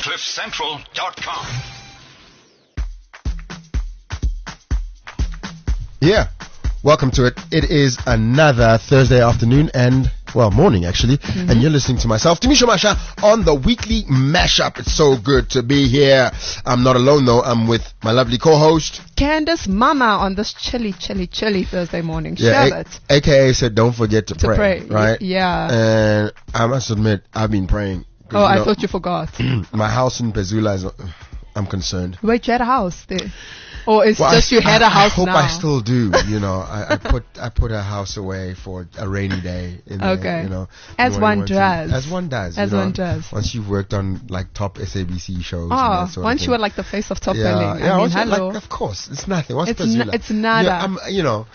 CliffCentral.com. Yeah, welcome to it. It is another Thursday afternoon and, well, morning actually. And you're listening to myself, Timisho Masha, on the weekly mashup. It's so good to be here. I'm not alone though. I'm with my lovely co-host, Candace Mama, on this chilly Thursday morning. yeah, Shabbat. AKA said don't forget to pray, right? Yeah. And I must admit, I've been praying. 'Cause, Oh, you I know, thought you forgot. my house in Pezula is, I'm concerned. Wait, you had a house there? Or it's Well, just you had a house I hope now? I still do. You know, I put a house away for a rainy day. In Okay. There, you know, As one does. As one does. As you know, one does. Once you've worked on like top SABC shows. and Oh, that sort of once thing. you were like the face of Top yeah, Billing. yeah. I mean, once you- hello. like, of course, it's nothing. What's It's Pezula? it's nada. Yeah, you know,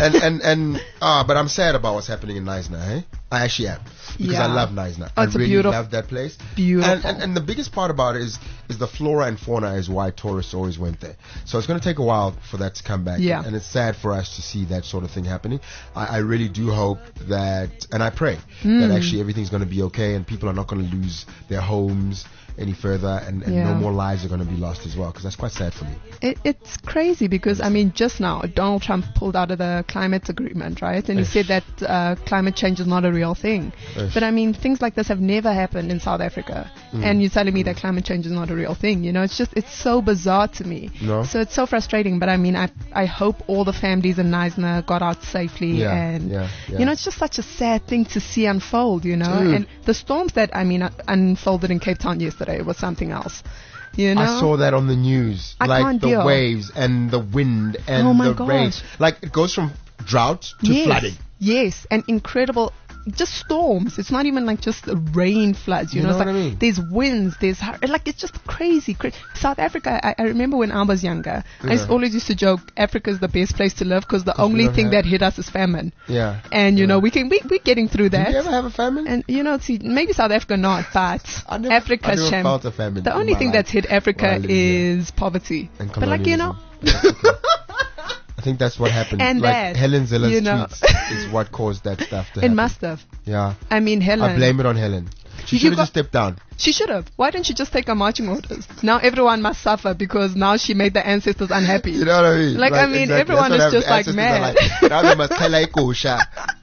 but I'm sad about what's happening in Neisner. Hey, I actually am because I Yeah. love Neisner. Oh, I it's a really beautiful- love that place. Beautiful. And the biggest part about it is the flora and fauna is why tourists always went there. So it's going to take a while for that to come back. Yeah. And it's sad for us to see that sort of thing happening. I really do hope that, and I pray that actually everything's going to be okay and people are not going to lose their homes any further and Yeah. no more lives are going to be lost as well, because that's quite sad for me. It's crazy because, I mean, just now, Donald Trump pulled out of the climate agreement, right? And he said that climate change is not a real thing. But, I mean, things like this have never happened in South Africa. And you're telling me that climate change is not a real thing. You know, it's so bizarre to me. No. So it's so frustrating. But, I mean, I hope all the families in Neisner got out safely. Yeah, And, yeah. you know, it's just such a sad thing to see unfold, you know? Dude. And the storms that, I mean, unfolded in Cape Town yesterday was something else. You know? I saw that on the news, I like can't the deal. waves and the wind and Oh my the rain. gosh. Like it goes from drought to Yes. flooding. Yes, and incredible, just storms. It's not even like just rain floods, you know. know It's what like I mean? there's winds, like it's just crazy. South Africa, I remember when I was younger, I always used to joke, Africa's the best place to live because the only don't thing have- that hit us is famine. Yeah. And, you know, we're getting through Did that. you ever have a famine? And, you know, see, maybe South Africa not, but I never Africa's felt a famine. The in only my thing life that's hit while I Africa lived here. is poverty. And But like, you know, colonialism. That's okay. I think that's what happened. And like that, Helen Zeller's you know. tweets is what caused that stuff to it happen. must have. Yeah. I mean, Helen. I blame it on Helen. She You should have got- just stepped down. She should have. Why didn't she just take her marching orders? Now everyone must suffer because now she made the ancestors unhappy. You know what I mean? Like, I mean, everyone That's is what just like ancestors mad. are like, now they must tell like Kosha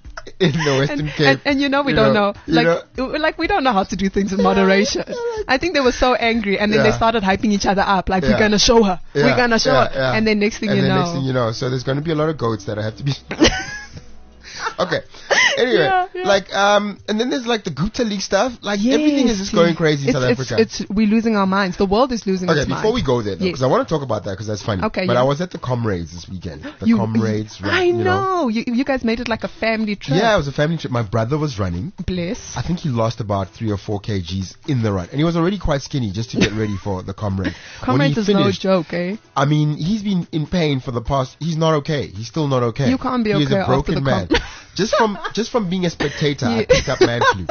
in the Western Cape. And you know we You don't know, know. you Like we don't know how to do things in moderation. I think they were so angry and then they Yeah. started hyping each other up. Like, Yeah. we're going to show her. Yeah, We're going to show her. yeah. And then next thing and you then know. next thing you know, so there's going to be a lot of goats that have to be. Okay. Anyway, Yeah. and then there's like the Gupta League stuff. Like everything is just going crazy in South Africa. We're losing our minds. The world is losing Okay, its mind. before we go there, though, Yes. because I want to talk about that because that's funny. Okay, But yeah. I was at the Comrades this weekend. The Comrades, I you know. You guys made it like a family trip. Yeah, it was a family trip. My brother was running. Bless. I think he lost about 3 or 4 kgs in the run, and he was already quite skinny just to get ready for the Comrade. Comrades when is he no finished, joke, eh? I mean, he's been in pain for the past. He's not okay. He's still not okay. You can't be He's okay a after broken the man. Just from being a spectator, I Yeah. picked up man flu.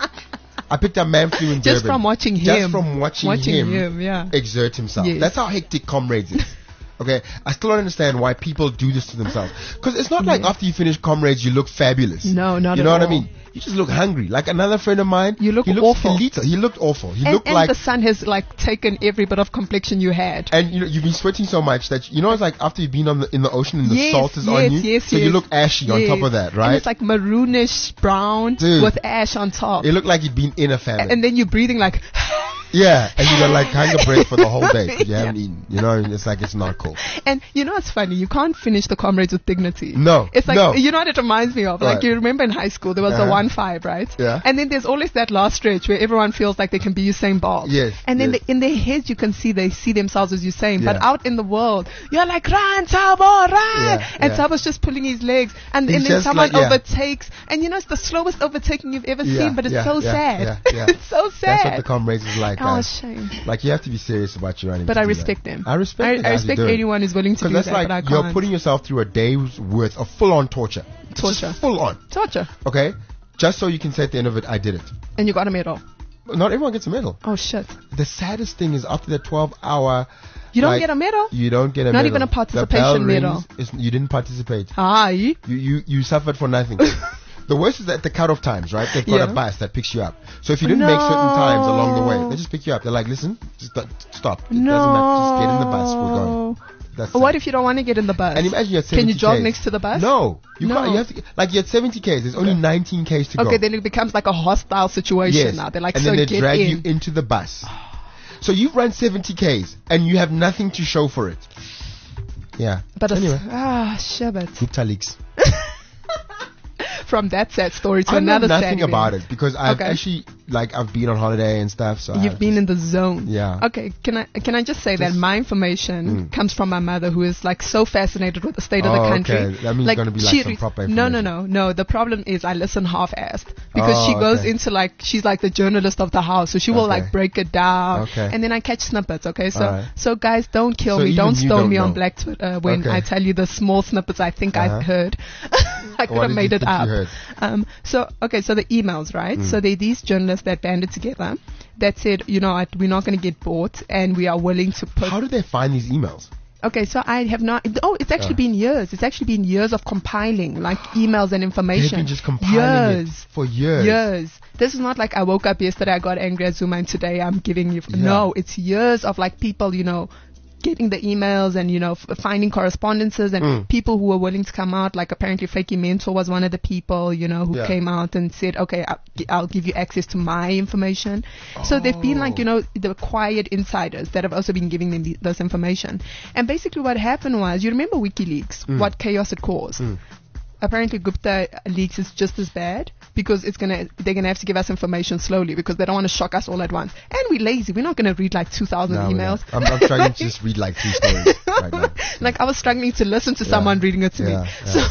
I picked up man flu in Just Durban. from watching him. Just from watching him yeah. exert himself. Yes. That's how hectic Comrades is. Okay, I still don't understand why people do this to themselves. Because it's not like after you finish Comrades, you look fabulous. No, not You at know what I all. mean? You just look hungry. Like another friend of mine, You look he looked awful. skeletal. He looked awful. He And, looked and like the sun has like taken every bit of complexion you had. and you know, you've been sweating so much that you know it's like after you've been in the ocean and the Yes, salt is yes, on you, yes, so you yes. look ashy on Yes. top of that, right? And it's like maroonish brown Dude. with ash on top. It looked like you'd been in a famine. And then you're breathing like, yeah, and you got like hunger break for the whole day because you Yeah. haven't eaten. You know, and it's like it's not cool. and you know what's funny? You can't finish the Comrades with dignity. No, It's like, no. you know what it reminds me of? Right. Like, you remember in high school, there was the Uh-huh. 1-5, right? Yeah. And then there's always that last stretch where everyone feels like they can be Usain Bolt. Yes, And then yes. in their heads, you can see they see themselves as Usain. But Yeah. out in the world, you're like, run, Thabo, run! Yeah, And yeah. Thabo's just pulling his legs. And He's then just someone like, yeah. overtakes. And you know, it's the slowest overtaking you've ever seen, but it's so sad. Yeah. It's so sad. That's what the Comrades is like, Oh, guys. shame. Like you have to be serious about your running. But to I do respect that. them. I respect. the I guys who respect do it. anyone who's willing to do Because that, that's but I like can't. you're putting yourself through a day's worth of full-on torture. It's just Torture. full on. Torture. Okay, just so you can say at the end of it, I did it. And you got a medal. Not everyone gets a medal. Oh, shit. The saddest thing is after the 12-hour. You don't like, get a medal? You don't get a Not medal. even a The participation bell medal. rings, you didn't participate. Aye. You suffered for nothing. The worst is at the cutoff times, right? They've got Yeah. a bus that picks you up. So if you didn't make certain times along the way, they just pick you up. They're like, listen, just stop. It doesn't matter. Just get in the bus. We're going. That's What sad. if you don't want to get in the bus? And imagine you're at 70Ks. Can you jog next to the bus? No. You No. can't. You have to, like, you're at 70Ks. There's only 19Ks to go. Okay, then it becomes like a hostile situation Yes. now. They're like, and so then they get drag in. you into the bus. So you've run 70Ks and you have nothing to show for it. Yeah. But anyway, Shabbat. Gupta leaks. From that sad story to I know another sad nothing event. about it because I've Okay. actually, like, I've been on holiday and stuff. So You've been in the zone. Yeah. Okay. Can I just say that my information comes from my mother, who is like so fascinated with the state of the Oh, country. okay. That means it's gonna be like some proper No. information. The problem is I listen half-assed because she goes okay. into like she's like the journalist of the house, so she will Okay. like break it down, Okay. and then I catch snippets. Okay. So Alright. so guys, don't kill So me, even don't you stone don't me on know. Black Twitter when Okay. I tell you the small snippets I think I've heard. I could What have did made you it think you up. heard? So the emails, right? So they're these journalists that banded together that said, you know what, we're not going to get bought and we are willing to put. How did they find these emails? Okay, so I have not. Oh, it's actually been years. It's actually been years of compiling like emails and information. They've been just compiling it for years. Years. This is not like I woke up yesterday, I got angry at Zuma, and today I'm giving you. Yeah. No, it's years of like people, you know, getting the emails and, you know, finding correspondences and people who were willing to come out. Like apparently Fakey Mentor was one of the people, you know, who came out and said, okay, I'll give you access to my information. So they've been like, you know, the quiet insiders that have also been giving them this information. And basically what happened was, you remember WikiLeaks, what chaos it caused. Apparently Gupta leaks is just as bad because they're gonna have to give us information slowly because they don't want to shock us all at once. And we're lazy. We're not gonna read like 2,000 No, emails. I'm trying to just read like 2 stories right now. Like I was struggling to listen to someone reading it to me.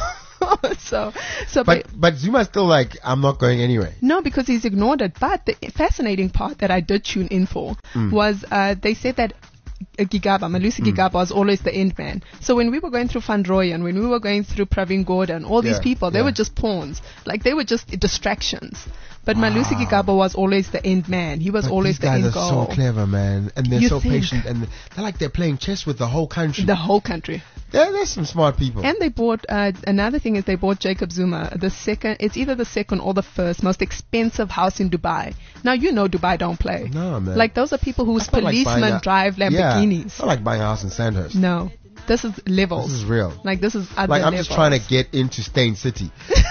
So But Zuma's still like, I'm not going anyway. no, because he's ignored it. But the fascinating part that I did tune in for was they said that Malusi Gigaba was always the end man. So when we were going through Van Rooyen, when we were going through Pravin Gordhan, all these people, they were just pawns. Like they were just distractions. But Malusi Gigaba was always the end man. He was But always these the guys end are goal. so clever, man, and they're You so think? patient, and they're like they're playing chess with the whole country. The whole country. There's some smart people. And they bought, another thing is they bought Jacob Zuma, it's either the second or the first most expensive house in Dubai. Now, you know Dubai don't play. No, man. Like, those are people whose It's not like policemen buying drive Lamborghinis. It's not like buying a house in Sandhurst. No. This is levels. This is real. Like, this is other Like, I'm levels. just trying to get into Stain City.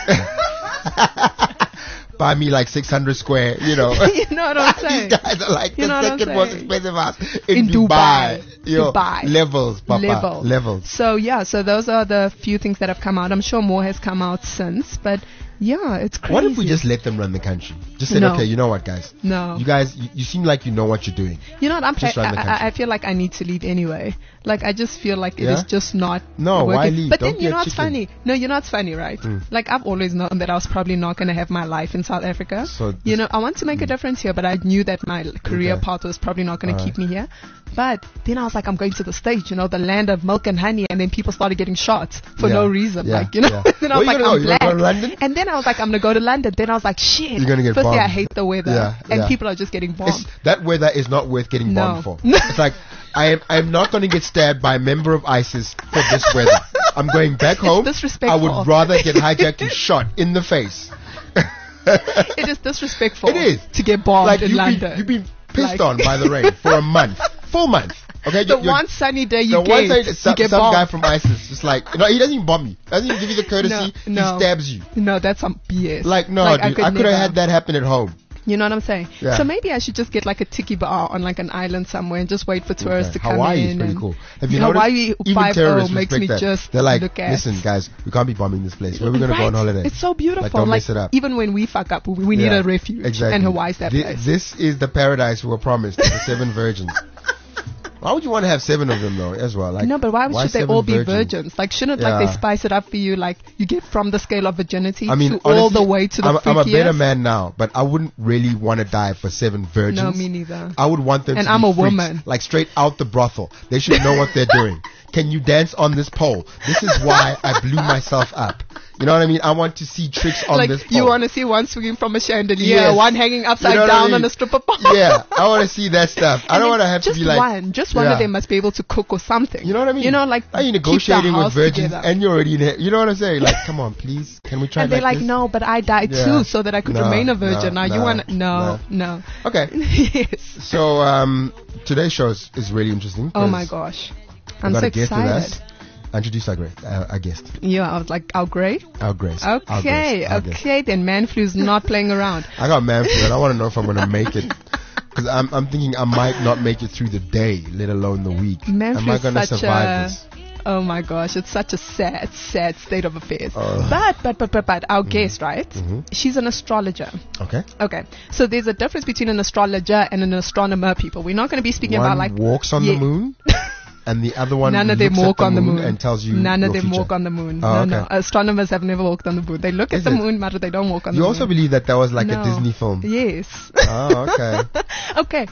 Buy me like 600 square, you know. You know what I'm saying? These guys are like You know the what I'm second most saying? expensive house in Dubai. You know, Dubai. Levels, papa. Levels. So, yeah, so those are the few things that have come out. I'm sure more has come out since, but yeah, it's crazy. What if we just let them run the country? Just said, No. okay, you know what, guys? No. You guys, you seem like you know what you're doing. You know what? Just run the country. I feel like I need to leave anyway. Like, I just feel like it Yeah? is just not No, working. why leave? But Don't then, be you a know what's chicken. funny? No, you know what's funny, right? Like, I've always known that I was probably not going to have my life in South Africa. So you know, I want to make a difference here, but I knew that my career Okay. path was probably not going to keep me here. But then I was like, I'm going to the States, you know, the land of milk and honey, and then people started getting shots for Yeah. no reason. Yeah. Like, you know, Yeah. then I Where was you like, gonna go? I'm You gonna black. go to London? And then I was like, I'm going to go to London. Then I was like, shit. You're gonna get Firstly, I bombed. hate the weather. Yeah, And yeah. people are just getting bombed. That weather is not worth getting No. bombed for. It's like, I'm not going to get stabbed by a member of ISIS for this weather. I'm going back home. disrespectful. I would rather get hijacked and shot in the face. It is disrespectful. It is. To get bombed Like, in London. you've been pissed Like- on by the rain for a month. Full month. Okay, The you're- one sunny day the you one get, time some you get guy bombed. from ISIS just like, no, he doesn't even bomb you. Doesn't even give you the courtesy. No. He stabs you. No, that's some BS. Like, no, Like, dude, I could never. have had that happen at home. You know what I'm saying? Yeah. So maybe I should just get like a tiki bar on like an island somewhere and just wait for tourists to come Hawaii in. is pretty and cool. Have you Hawaii noticed? Even 5-0 terrorists makes respect me that. just They're like, look at. listen, guys, we can't be bombing this place. Where are we going to go on holiday? It's so beautiful. Like, don't Like, mess it up. even when we fuck up, we need Yeah, a refuge. Exactly. And Hawaii's that place. This is the paradise we were promised, the 7 virgins. Why would you want to have 7 of them though, as well? Like, No, but why should they 7 all be virgins? Like, shouldn't like Yeah. they spice it up for you? Like, you get from the scale of virginity I mean, to all the honestly, way to the I'm a better freakiest? man now, but I wouldn't really want to die for 7 virgins. No, me neither. I would want them And to I'm be a freaks, woman. like straight out the brothel. They should know what they're doing. Can you dance on this pole? This is why I blew myself up. You know what I mean? I want to see tricks on like this pole. you want to see one swinging from a chandelier, Yes. one hanging upside You know what I down on mean? a stripper pole. Yeah, I want to see that stuff. I don't want to have to just be like... one Yeah. of them must be able to cook or something. You know what I mean? You know, like are you keep the negotiating with house virgins together. and you're already in here? You know what I'm saying? Like, come on, please. Can we try And they're like, this? no, but I died Yeah. too, so that I could No, remain a virgin. no, Now you no, want to... No. Okay. Yes. So, today's show is really interesting. Oh 'cause my gosh. we've I'm got so a guest with excited. us. Introduce our guest. Yeah, I was like, our Grey? Our Grace. Okay, Our Grace. okay, then man flu's not playing around. I got man flu and I want to know if I'm going to make it. Because I'm thinking I might not make it through the day, let alone the week. Man Am flu I is going to such survive this? Oh my gosh, it's such a sad state of affairs. Oh. But our guest, right? She's an astrologer. Okay. Okay, so there's a difference between an astrologer and an astronomer, people. We're not going to be speaking One about like walks on Yeah. the moon, and the other one none of them looks at walk on the moon and tells you None of your them future. walk on the moon. Oh, No. okay. Astronomers have never walked on the moon. They look at Is the it? moon, but they don't walk on You the also moon. believe that was like No. a Disney film? Yes. Oh, okay. Okay,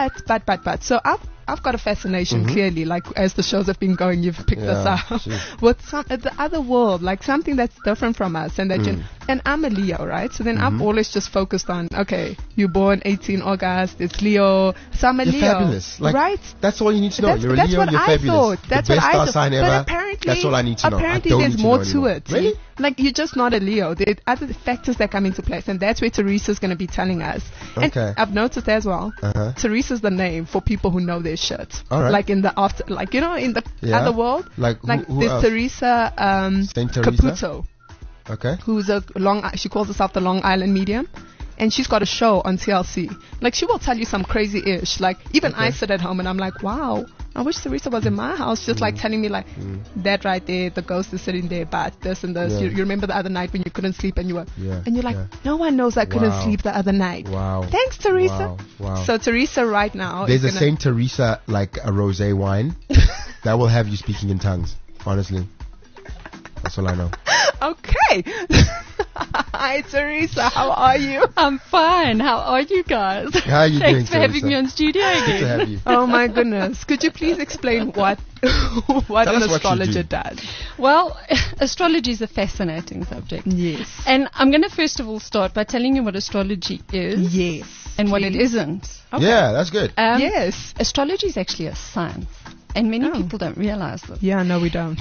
but so I've got a fascination clearly, like as the shows have been going, you've picked this Yeah, up jeez. with some the other world, like something that's different from us, and that and I'm a Leo, right? So then I've always just focused on, okay, you're born 18 August, it's Leo, so I'm a You're Leo, fabulous. Like, right? That's all you need to know. You're a That's Leo, what you're I fabulous. thought. That's the what best I star thought. sign But ever. apparently, That's all I need to know. I Apparently, don't there's need to more know to anymore. it. Really? Like you're just not a Leo. There are other factors that come into place, and that's where Teresa's going to be telling us. Okay. And I've noticed as well. Uh-huh. Teresa's the name for people who know their shit. All right. Like in the after, like in the Yeah. other world. Like who there's else? Teresa Saint Teresa? Caputo, Okay. who's she calls herself the Long Island Medium. And she's got a show on TLC. Like, she will tell you some crazy-ish. Like, even I sit at home and I'm like, wow, I wish Teresa was in my house. Just like telling me, like, that right there, the ghost is sitting there, but this and this. Yeah. You remember the other night when you couldn't sleep and you're like, yeah. no one knows I couldn't Wow. sleep the other night. Wow. Thanks, Teresa. Wow. So Teresa right now There's a is gonna, Saint Teresa, like a rosé wine, that will have you speaking in tongues. Honestly. That's all I know. Okay. Hi, Teresa. How are you? I'm fine. How are you guys? How are you doing, Thanks for having Teresa? me on studio Good to again. have you. Oh my goodness. Could you please explain what Tell an us what you astrologer do. does? Well, astrology is a fascinating subject. Yes. And I'm going to first of all start by telling you what astrology is Yes. and what it please. isn't. Yeah, that's good. Yes. Astrology is actually a science. And many people don't realize this. Yeah, no, we don't.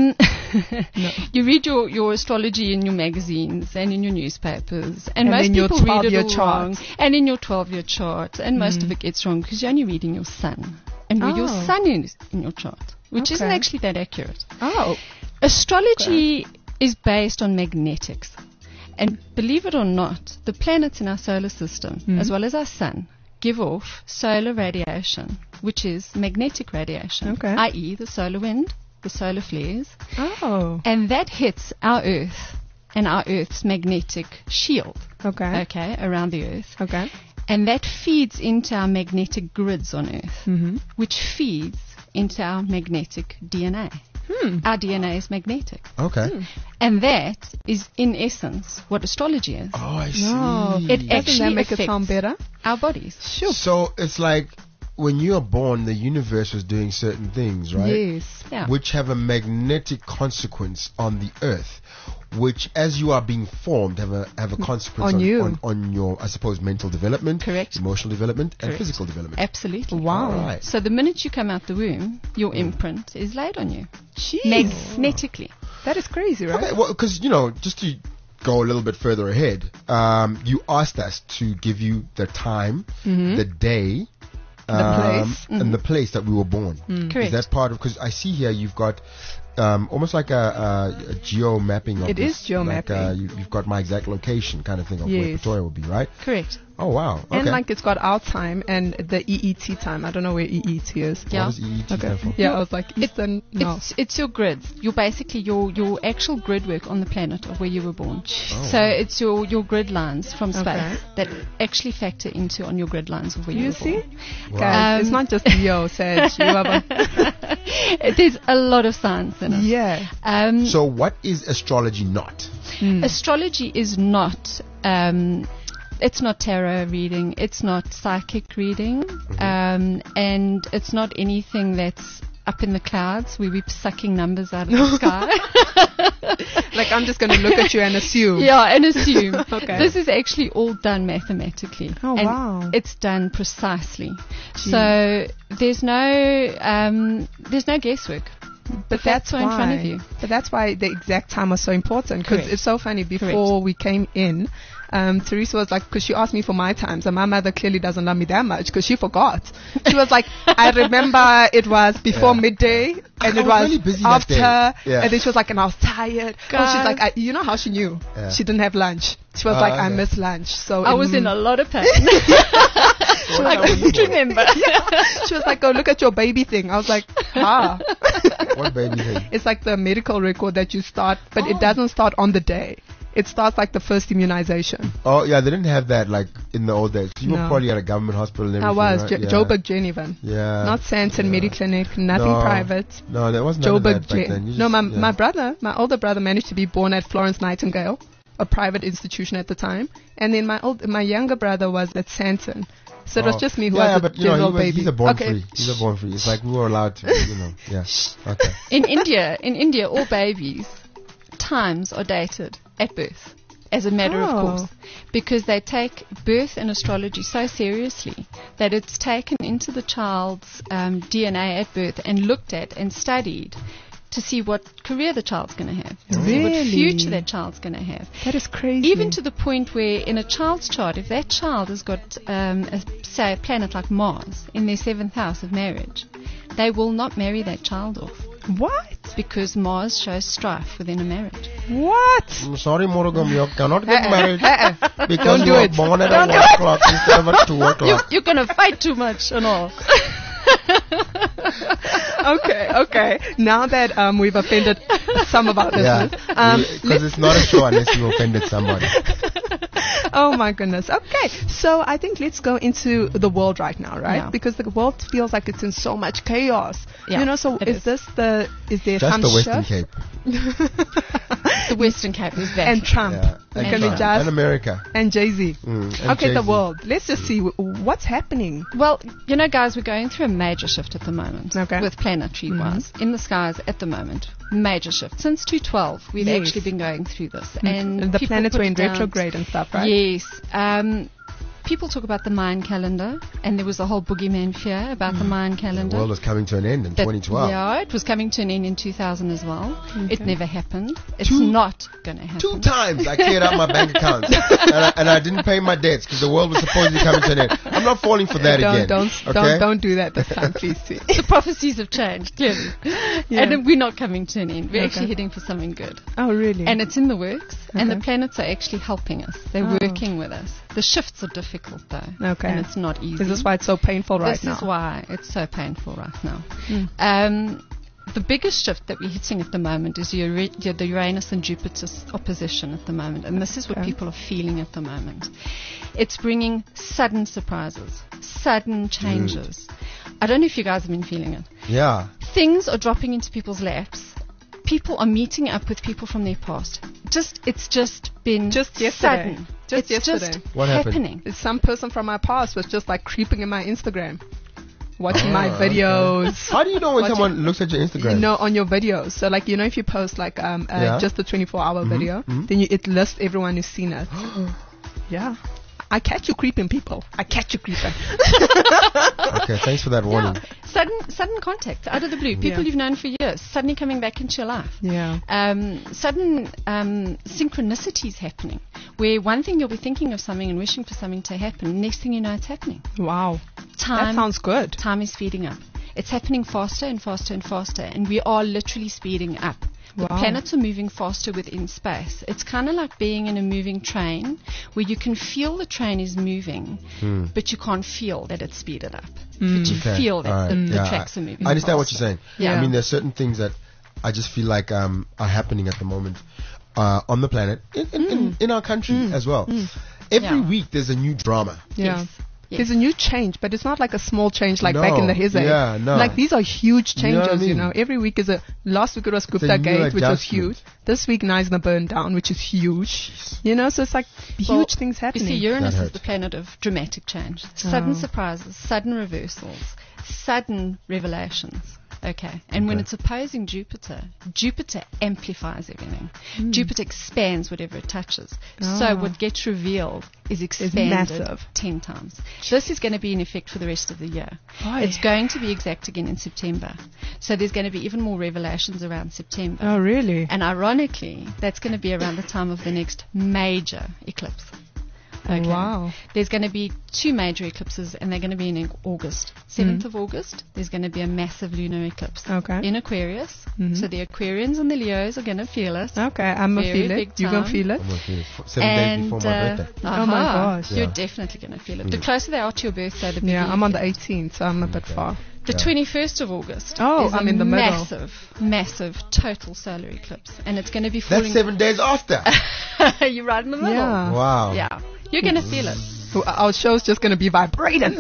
You read your astrology in your magazines and in your newspapers, and And most in your people read it 12-year all chart. wrong, and in your 12-year chart, and most of it gets wrong because you're only reading your sun, and where your Oh. sun is in your chart, which isn't Okay. actually that accurate. Oh. Astrology is based on magnetics, and believe it or not, the planets in our solar system, as well as our sun, give off solar radiation, which is magnetic radiation, Okay. i.e. the solar wind, the solar flares, Oh. and that hits our Earth and our Earth's magnetic shield, Okay. around the Earth. Okay. And that feeds into our magnetic grids on Earth, Mm-hmm. which feeds into our magnetic DNA. Our DNA is magnetic. Okay. And that is, in essence, what astrology is. Oh, I see. No. It Doesn't actually that make it affects sound better? our bodies. Sure. So it's like when you are born, the universe was doing certain things, right? Yes. Yeah. Which have a magnetic consequence on the earth, which as you are being formed have a consequence On you. on your, I suppose, mental development, Correct. emotional development, and Correct. physical development. Absolutely. Wow. All right. So the minute you come out the womb, your imprint is laid on you Jeez. magnetically. That is crazy, right? Okay, well, because just to go a little bit further ahead, you asked us to give you the time, the day, place. and the place that we were born. Correct. Is that part of? Because I see here you've got almost like a geo mapping of It this. is geo-mapping. Like, you've got my exact location kind of thing of where Yes. Pretoria will be, right? Correct. Oh wow. Okay. And like it's got our time and the EET time. I don't know where EET is. Yeah. What does EET Okay. stand for? Yeah, I was like Eastern. No. It's your grids. You're basically your actual grid work on the planet of where you were born. Oh. So it's your grid lines from space Okay. that actually factor into on your grid lines of where you You were see, born. guys, it's not just Leo, Sag. You have There's a lot of science in it. yeah. So what is astrology not? Astrology is not. It's not tarot reading. It's not psychic reading, and it's not anything that's up in the clouds where we're sucking numbers out of the sky. Like, I'm just going to look at you and assume. Yeah, and assume. Okay. This is actually all done mathematically. Oh, and wow. it's done precisely. So there's no guesswork. But that's why in front of you. But that's why the exact time was so important. Because Correct. it's so funny. Before we came in, Teresa was like, because she asked me for my times, and my mother clearly doesn't love me that much because she forgot. She was like, I remember it was before midday, and it was really busy after, that day. Yeah. and then she was like, and I was tired. Oh, she's like, you know how she knew? Yeah. She didn't have lunch. She was like, I okay. missed lunch. So I was in a lot of pain. I couldn't remember. She was like, go look at your baby thing. I was like, What baby thing? It's like the medical record that you start, but it doesn't start on the day. It starts like the first immunization. Oh, yeah, they didn't have that like in the old days. You were No. probably at a government hospital and I everything, was. right? Yeah. Joburg Genevan. Yeah. Not Santon Mediclinic, nothing No. private. No, there wasn't none of Joburg that back then. You No, just- my older brother managed to be born at Florence Nightingale, a private institution at the time. And then my younger brother was at Santon. So it was just me who was but a general he was, baby. he's a born Okay. free. He's a born free. It's like we were allowed to, Yeah. Okay. In India, all babies' times are dated at birth, as a matter of course, because they take birth and astrology so seriously that it's taken into the child's DNA at birth and looked at and studied to see what career the child's going to have, to see what Really? future that child's going to have. That is crazy. Even to the point where in a child's chart, if that child has got, say, a planet like Mars in their 7th house of marriage, they will not marry that child off What? because Mars shows strife within a marriage. What? I'm sorry, Morogam, you cannot get married because Don't do you were it. born at Don't 1 o'clock instead of at 2 o'clock. You're going to fight too much and all. Okay. Now that we've offended some of our listeners, Because it's not a show unless you offended somebody. oh my goodness. Okay, so I think let's go into the world right now, right? Yeah. Because the world feels like it's in so much chaos. Yeah, So it is is. there Just some the Western shift? Cape. The Western Cape is that. And Trump Yeah. and, And Trump. And America. and Jay-Z. And Okay, the Jay-Z. world. Let's just see what's happening. Well, guys, we're going through a major shift at the moment Okay. with planetary-wise in the skies at the moment. Major shift. Since 2012, we've Yes. actually been going through this. And the people planets put were in down- retrograde and stuff, right? Yes. People talk about the Mayan calendar, and there was a whole boogeyman fear about the Mayan The calendar. world was coming to an end in That- 2012. Yeah, it was coming to an end in 2000 as well. It never happened. It's Two- not going to happen. 2 times I cleared out my bank accounts and I didn't pay my debts because the world was supposedly coming to an end. I'm not falling for that again. Don't do that this time, please. The prophecies have changed, clearly. Yeah. And we're not coming to an end. We're Okay. actually heading for something good. Oh, really? And it's in the works, and the Okay. planets are actually helping us. They're Oh. working with us. The shifts are difficult, though. Okay. And it's not easy. Is this why it's so painful right This now? is why it's so painful right now. Mm. The biggest shift that we're hitting at the moment is the Uranus and Jupiter's opposition at the moment. And this is what Okay. people are feeling at the moment. It's bringing sudden surprises, sudden changes. I don't know if you guys have been feeling it. Yeah. Things are dropping into people's laps. People are meeting up with people from their past. It's just been Just yesterday. sudden. Just it's yesterday. just What happened? happening. Some person from my past was just like creeping in my Instagram, watching my okay. videos. How do you know when Watching- someone looks at your Instagram? On your videos. So like, if you post like Yeah. just a 24-hour video, then it lists everyone who's seen it. Yeah. I catch you creeping, people. I catch you creeping. Okay, thanks for that warning. Yeah. Sudden contact out of the blue. People Yeah. you've known for years suddenly coming back into your life. Yeah. Sudden synchronicities happening, where one thing you'll be thinking of something and wishing for something to happen, next thing you know it's happening. Wow. That Time sounds good. Time is speeding up. It's happening faster and faster and faster, and we are literally speeding up. The Wow. planets are moving faster within space. It's kind of like being in a moving train where you can feel the train is moving, but you can't feel that it's speeded up. But you Okay. feel that All right. the Yeah, tracks are moving I understand what faster. you're saying. Yeah. I mean, there's certain things that I just feel like are happening at the moment on the planet, in our country as well. Every Yeah. week there's a new drama. Yeah. Yes. Yes. There's a new change, but it's not like a small change like No. back in the Hizay. Yeah, no. Like these are huge You know what changes, I mean? Every week is last week it was a Gupta new Gate, which was adjustment. huge. This week Naisna burned down, which is huge. So it's like huge Well, things You happening. see, Uranus That is hurt. the planet of dramatic change, sudden Oh. surprises, sudden reversals, sudden revelations. Okay. And when Okay. it's opposing Jupiter, Jupiter amplifies everything. Jupiter expands whatever it touches. So what gets revealed is expanded massive. 10 times. This is going to be in effect for the rest of the year. Why? It's going to be exact again in September. So there's going to be even more revelations around September. Oh, really? And ironically, that's going to be around the time of the next major eclipse. Okay. Wow. There's going to be 2 major eclipses, and they're going to be in August. 7th of August, there's going to be a massive lunar eclipse Okay. in Aquarius. So the Aquarians and the Leos are going to feel it. Okay, I'm going to Very feel big it. You're going to time. feel it? I'm gonna feel it 7 days before my birthday. Oh my gosh. You're Yeah. definitely going to feel it. The closer they are to your birthday, the bigger Yeah, you I'm on the feel. 18th, so I'm a bit far. The 21st of August Oh, is I'm a in the middle. massive total solar eclipse. And it's going to be That's falling... 7 days after. You're right in the middle. Yeah. Wow. Yeah. You're going to feel it. So our show's just going to be vibrating.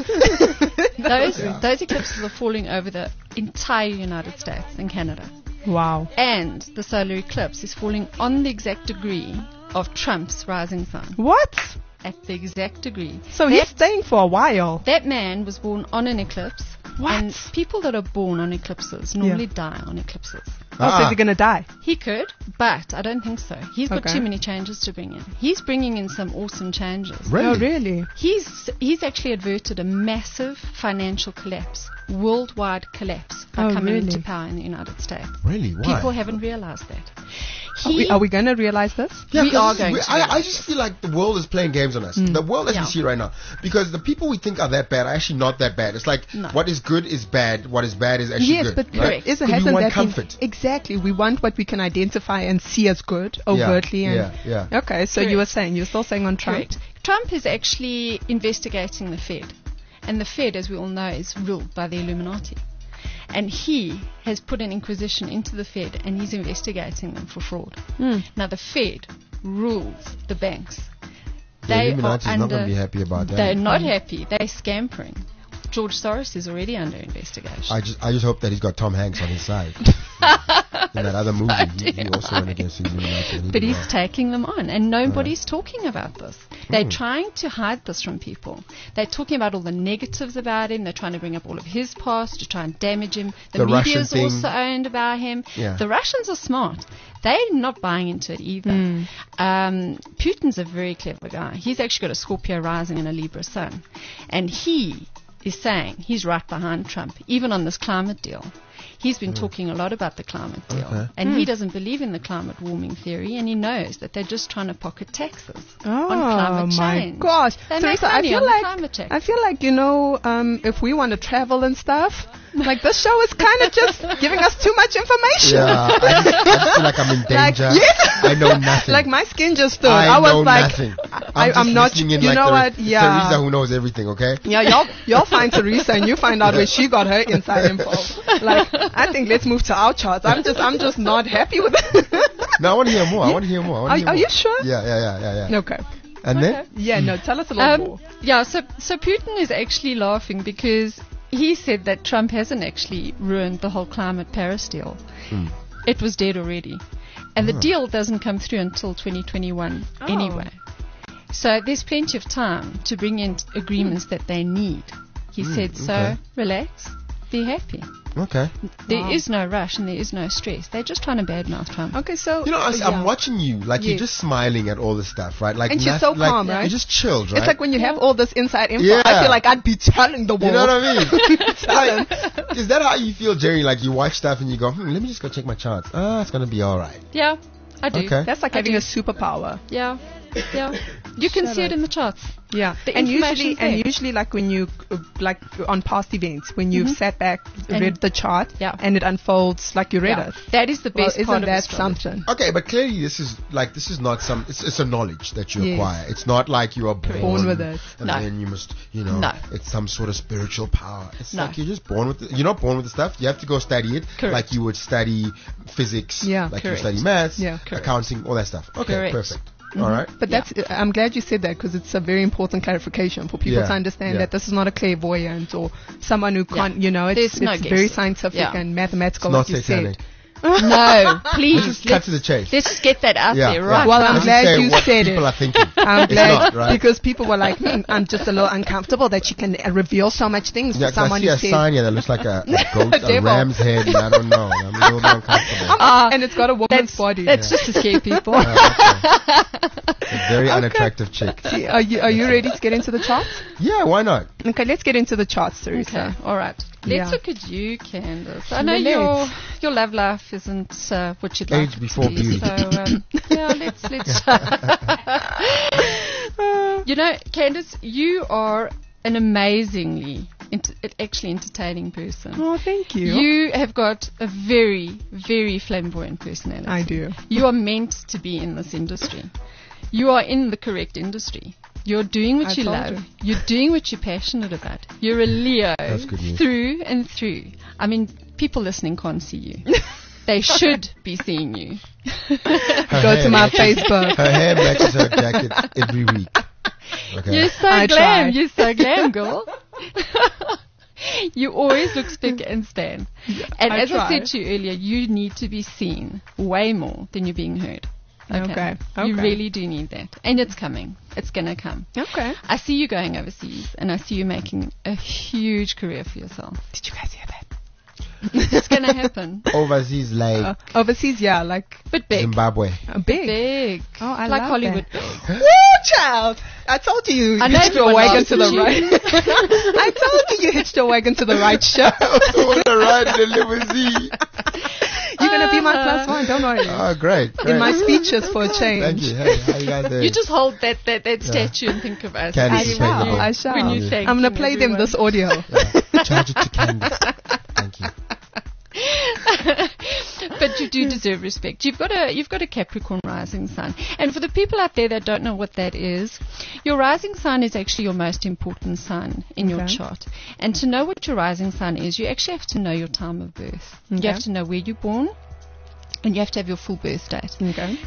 Those eclipses are falling over the entire United States and Canada. Wow. And the solar eclipse is falling on the exact degree of Trump's rising sign. What? At the exact degree. So he's staying for a while. That man was born on an eclipse. What? And people that are born on eclipses normally die on eclipses. Oh, so is he going to die? He could, but I don't think so. He's got Okay. too many changes to bring in. He's bringing in some awesome changes. Really? Oh, really? He's actually averted a massive financial collapse, worldwide collapse, by Oh, coming really? into power in the United States. Really? Why? People haven't realized that. Are we going to realize this? Yeah, We 'cause are going to I realize just feel like the world is playing games on us. The world as Yeah. we see it right now. Because the people we think are that bad are actually not that bad. It's like No. what is good is bad, what is bad is actually Yes, good. but right? Correct. Isn't, 'Cause we hasn't want that been- comfort. exactly. We want what we can identify and see as good overtly. Yeah, and yeah. Okay, so Correct. you were saying, you're still saying on Trump. Correct. Trump is actually investigating the Fed. And the Fed, as we all know, is ruled by the Illuminati. And he has put an inquisition into the Fed, and he's investigating them for fraud. Now, the Fed rules the banks. The They Illuminati are is not going to under- be happy about that. They're not happy. They're scampering. George Soros is already under investigation. I just hope that he's got Tom Hanks on his side. In that other movie, he also went against the Illuminati. and he But did he's well. taking them on, and nobody's talking about this. They're trying to hide this from people. They're talking about all the negatives about him. They're trying to bring up all of his past to try and damage him. The Russian media's thing. also owned about him. Yeah. The Russians are smart. They're not buying into it either. Putin's a very clever guy. He's actually got a Scorpio rising and a Libra sun. And he is saying he's right behind Trump, even on this climate deal. He's been talking a lot about the climate deal. Okay. And he doesn't believe in the climate warming theory, and he knows that they're just trying to pocket taxes on Oh climate my change. gosh, They Teresa, make I money feel on the like climate change. I feel like if we want to travel and stuff, like this show is kind of just giving us too much information. Yeah, I just feel like I'm in Like, danger. yes. I know nothing. Like my skin just stood. I was know like, nothing. I'm just not. listening in You like know what? Yeah. Teresa who knows everything, okay? Yeah, y'all find Teresa and you find out where she got her inside info. Like, I think let's move to our charts. I'm just not happy with it. No, I want to hear more. I want to hear more. I wanna hear Are more. you sure? Yeah. Okay. And then? Yeah, no, tell us a little more. Yeah, so Putin is actually laughing because he said that Trump hasn't actually ruined the whole climate Paris deal. It was dead already. And the deal doesn't come through until 2021 anyway. So there's plenty of time to bring in agreements that they need. He said, so okay. relax, be happy. Okay. There is no rush and there is no stress. They're just trying to badmouth Trump. Okay, so You know, yeah. I'm watching you. Like, you're Yes. just smiling at all this stuff, right? Like, And she's so like, calm, right? You're just chilled, right? It's like when you have all this inside info. Yeah. I feel like I'd be telling the world. you know what I mean? Like, is that how you feel, Jerry? Like, you watch stuff and you go, let me just go check my charts. It's going to be all right. Yeah, I do. Okay. That's like I having do. a superpower. Yeah. You can see it in the charts. Yeah, The and information's usually, like when you like on past events, when you've sat back, And- read the chart, Yeah. and it unfolds like you read Yeah. it. That is the Well, best isn't part of that astrology. something? Okay, but clearly this is not it's a knowledge that you Yes. acquire. It's not like you are Born with it. and No. then you must, No. it's some sort of spiritual power. It's No. like you're just born with it. You're not born with the stuff. You have to go study it, Correct. like you would study physics, Yeah. like Correct. you study maths, Yeah. Correct. accounting, all that stuff. Okay, Correct. perfect. All right. But that's I'm glad you said that because it's a very important clarification for people Yeah, to understand yeah. that this is not a clairvoyant or someone who can't, There's it's no very guessing. scientific Yeah. and mathematical, It's not like you satanic. said. No, please. Let's just cut to the chase. Let's just get that out there, right? Well, now. I'm Let's glad say you what said people it. are thinking. I'm It's glad not, right? because people were like, I'm just a little uncomfortable that you can reveal so much things Yeah, to 'cause someone I see who a says. sign here that looks like a goat, a Devil. ram's head. I don't know. I'm a little bit uncomfortable. And it's got a woman's body. That's just to scare people. A very unattractive chick. Are you ready to get into the charts? Yeah, why not? Okay, let's get into the charts, Teresa. Okay, all right. Let's Yeah. look at you, Candace. I know Let's. your love life isn't what you'd like Age it before to be. beauty. So yeah, let's. You know, Candace, you are an amazingly, actually entertaining person. Oh, thank you. You have got a very, very flamboyant personality. I do. You are meant to be in this industry. You are in the correct industry. You're doing what I you told love. you. You're doing what you're passionate about. You're a Leo That's good news. through and through. I mean, people listening can't see you. They should be seeing you. Go to my Facebook. Her hair matches her jacket every week. Okay. You're so I glam. try. You're so glam, girl. You always look spick and span. And I as I try. said to you earlier, you need to be seen way more than you're being heard. Okay. You Okay. really do need that. And it's coming. It's going to come. Okay. I see you going overseas and I see you making a huge career for yourself. Did you guys hear that? It's going to happen. Overseas like Overseas, yeah, like But big. Zimbabwe. big. Big. Oh, I like love Hollywood. that. Woo, child! I told you I know hitched your everyone wagon loves to the you. right. I told you hitched your wagon to the right show. On the ride in the limousine. You're gonna be my plus one. Don't worry. Oh, great. In my great. speeches for a change. Thank you. Hey, how you guys doing? You just hold that statue and think of us. Candice I is paying the shall. bill. I shall. When you thank I'm gonna him, play them everyone. this audio. Yeah. Charge it to Candice. Thank you. But you do deserve respect. You've got a Capricorn rising sign. And for the people out there that don't know what that is, your rising sign is actually your most important sign in your Okay. chart. And to know what your rising sign is, you actually have to know your time of birth. Okay. You have to know where you're born, and you have to have your full birth date. Okay.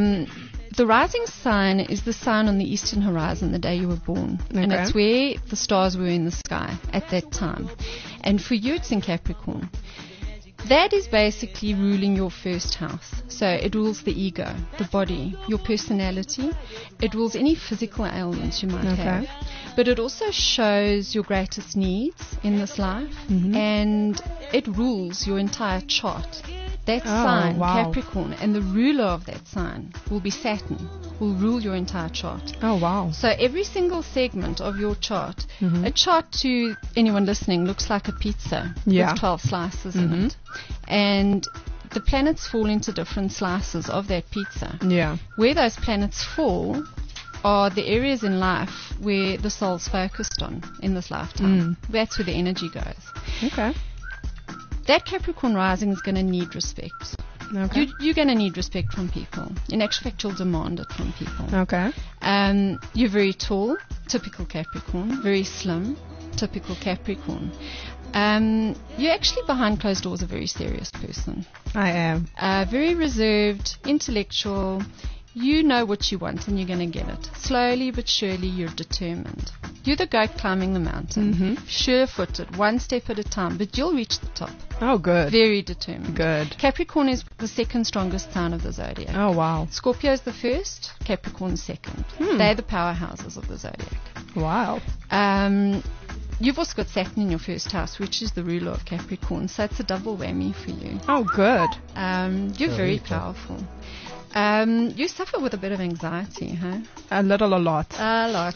The rising sign is the sign on the eastern horizon the day you were born. And Okay. it's where the stars were in the sky at that time. And for you, it's in Capricorn. That is basically ruling your first house. So it rules the ego, the body, your personality. It rules any physical ailments you might Okay. have. But it also shows your greatest needs in this life. Mm-hmm. And it rules your entire chart. That sign, wow. Capricorn, and the ruler of that sign will be Saturn, will rule your entire chart. Oh wow. So every single segment of your chart, Mm-hmm. a chart to anyone listening looks like a pizza Yeah. with 12 slices Mhm. in it. And the planets fall into different slices of that pizza. Yeah. Where those planets fall are the areas in life where the soul's focused on in this lifetime. That's where the energy goes. Okay. That Capricorn rising is going to need respect. Okay. You're going to need respect from people. In actual fact, you'll demand it from people. Okay. You're very tall, typical Capricorn. Very slim, typical Capricorn. You're actually behind closed doors a very serious person. I am. Very reserved, intellectual. You know what you want and you're going to get it. Slowly but surely, you're determined. You're the goat climbing the mountain. Mm-hmm. Sure-footed, one step at a time, but you'll reach the top. Oh, good. Very determined. Good. Capricorn is the second strongest sign of the zodiac. Oh wow. Scorpio is the first, Capricorn second. They're the powerhouses of the zodiac. Wow. You've also got Saturn in your first house, which is the ruler of Capricorn, so it's a double whammy for you. Oh, good. You're very Rita. powerful. You suffer with a bit of anxiety, huh? A little, a lot. A lot.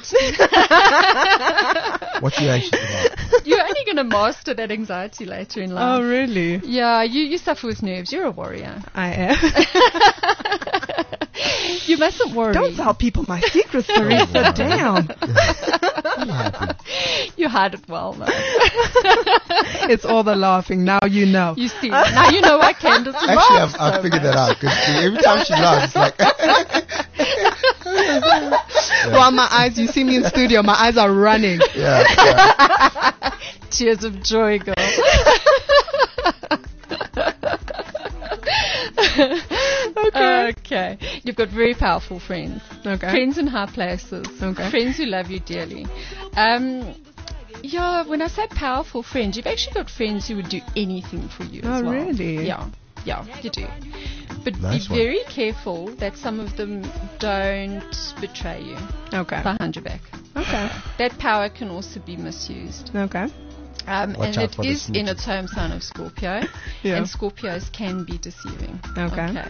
What you anxious about? You're only going to master that anxiety later in life. Oh, really? Yeah, you suffer with nerves. You're a warrior. I am. You mustn't worry. Don't tell people my secrets, Teresa. wow. Damn. Be happy. You hide it well, though. It's all the laughing. Now you know. You see. Now you know why Candace Actually, laughs I've so figured much. that out because every time she laughs, it's like. Well, my eyes, you see me in studio, my eyes are running. yeah. Tears of joy, girl. Okay. You've got very powerful friends. Okay. Friends in high places. Okay. Friends who love you dearly. Yeah, when I say powerful friends, you've actually got friends who would do anything for you as Oh, well. really? Yeah. Yeah, you do. But Nice be one. very careful that some of them don't betray you Okay. behind your back. Okay. That power can also be misused. Okay. And Watch out it for the is in snitches. its home sign of Scorpio. Yeah. And Scorpios can be deceiving. Okay.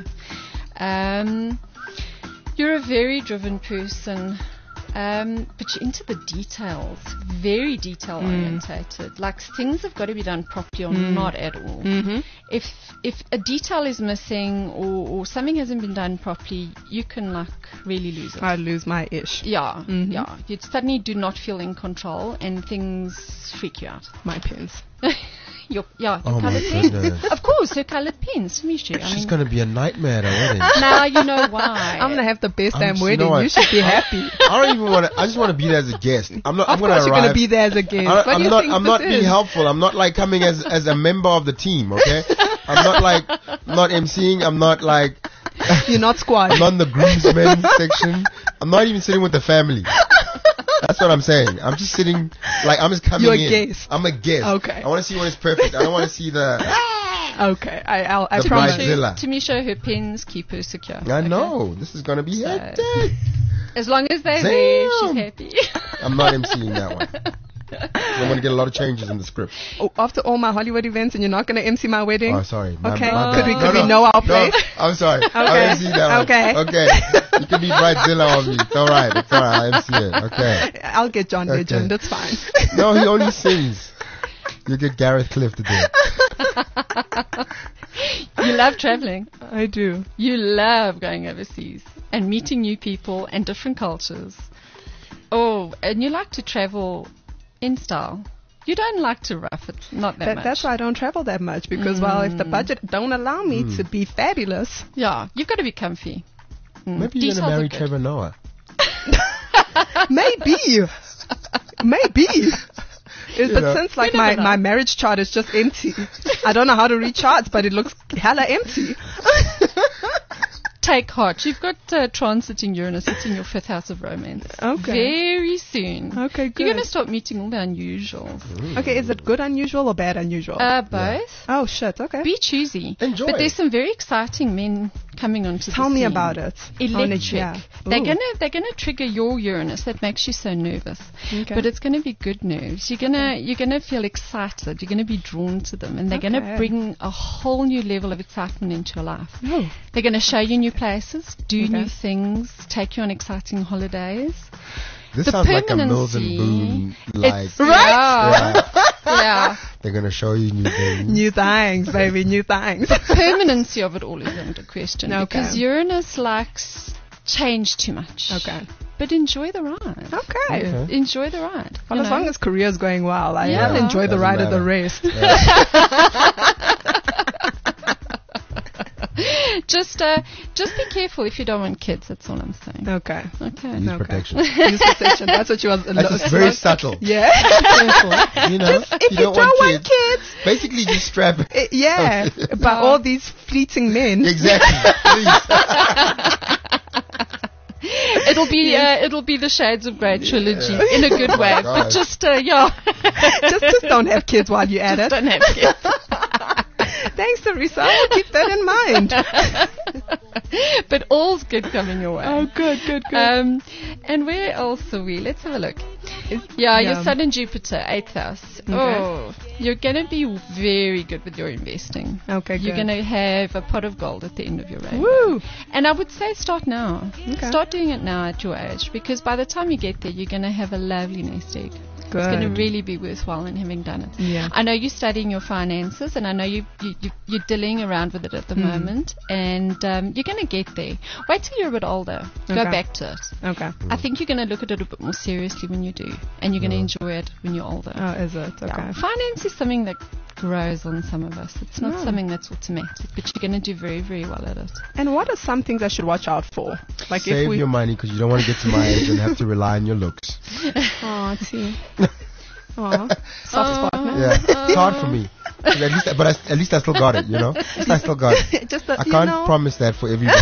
You're a very driven person. But you're into the details, very detail orientated. Like things have got to be done properly or not at all. Mm-hmm. If a detail is missing or something hasn't been done properly, you can like really lose it. I lose my ish. Yeah, Mhm. yeah. You suddenly do not feel in control and things freak you out. My pins. Your Oh my coloured pens. goodness. Of course, her coloured pens, Mishu. I She's mean, going to be a nightmare at a wedding. now you know why. I'm gonna have the best I'm damn just- you wedding. know what? You should be happy. I don't even want to. I just want to be there as a guest. I'm not. I'm Of going to course, you're arrive. gonna be there as a guest. What do I'm you not. think I'm this not being is? helpful. I'm not like coming as a member of the team. Okay. I'm not like not emceeing. I'm not like. You're not squad. I'm not in the groomsmen section. I'm not even sitting with the family. That's what I'm saying. I'm just sitting, like, I'm just coming You're a in. guest. I'm a guest. Okay. I want to see when it's perfect. I don't want to see the. Okay, I The promise. bridezilla. To Misha, her pens keep her secure. I okay? know. This is going to be So- hectic. As long as they're there, she's Damn. happy. I'm not emceeing that one. I'm going to get a lot of changes in the script. Oh, after all my Hollywood events, and you're not gonna MC my wedding? Oh, sorry. Okay. My Could bad. we know our place? No, I'm sorry. I'll MC that one. Okay. Okay. You can be bridezilla on me. It's all right. It's all right. I'll MC it. Okay. I'll get John Okay. Legend. That's fine. No, he only sings. You get Gareth Cliff to do it. You love traveling. I do. You love going overseas and meeting new people and different cultures. Oh, and you like to travel in style. You don't like to rough it, not that much. That's why I don't travel that much because, well, if the budget don't allow me to be fabulous, Yeah, you've got to be comfy. Maybe you're Details going to are marry good. Trevor Noah. maybe. But know. since like You never my know. marriage chart is just empty, I don't know how to read charts, but it looks hella empty. Take heart. You've got transiting Uranus. It's in your fifth house of romance. Okay. Very soon. Okay, good. You're going to start meeting all the unusuals. Okay, is it good unusual or bad unusual? Both. Oh shit. Okay. Be choosy. Enjoy. But there's some very exciting men coming onto the Tell me scene. about it. Electric. Yeah. They're Ooh. gonna trigger your Uranus that makes you so nervous. Okay. But it's gonna be good nerves. You're gonna feel excited. You're gonna be drawn to them, and they're gonna Okay. bring a whole new level of excitement into your life. Oh. They're gonna show you new places, do Okay. new things, take you on exciting holidays. This The sounds like a Mills and permanency- Boone like. It's, right? Yeah. Yeah. They're going to show you new things. New things, baby, new things. Permanency of it all is under question Okay. because Uranus likes change too much. Okay. But enjoy the ride. Okay. Okay. Enjoy the ride. Well, you as know? long as career's going well, I Yeah. will enjoy the Doesn't ride of the matter. rest. just be careful if you don't want kids. That's all I'm saying. Okay. Okay. Use Okay. protection. Use protection. That's what you was. That's just very subtle. Yeah. Careful. You know, If you don't want kids. Basically, just strap it. Yeah. But all these fleeting men. Exactly. Please. It'll be the Shades of Grey trilogy in a good Oh my way. God. But just yeah. just don't have kids while you're at it. Don't have kids. Thanks, Teresa. I'll keep that in mind. But all's good coming your way. Oh, good. And where else are we? Let's have a look. Yeah, your Sun and Jupiter, 8th house. Okay. Oh, you're going to be very good with your investing. Okay, You're good. going to have a pot of gold at the end of your rainbow. Woo. And I would say start now. Okay. Start doing it now at your age because by the time you get there, you're going to have a lovely nest egg. It's going to Good. really be worthwhile in having done it. Yeah. I know you're studying your finances, and I know you're dilling around with it at the moment, and you're going to get there. Wait till you're a bit older. Go Okay. back to it. Okay. I think you're going to look at it a bit more seriously when you do, and you're going to enjoy it when you're older. Oh, is it? Okay. Yeah. Finance is something that grows on some of us. It's not Oh. something that's automatic, but you're going to do very, very well at it. And what are some things I should watch out for? Like Save if we. your money because you don't want to get to my age and have to rely on your looks. Oh, see. Oh, soft spot, no? Yeah, it's hard for me. At least I still got it, you know? At least I still got it. Just the, I can't promise that for everyone.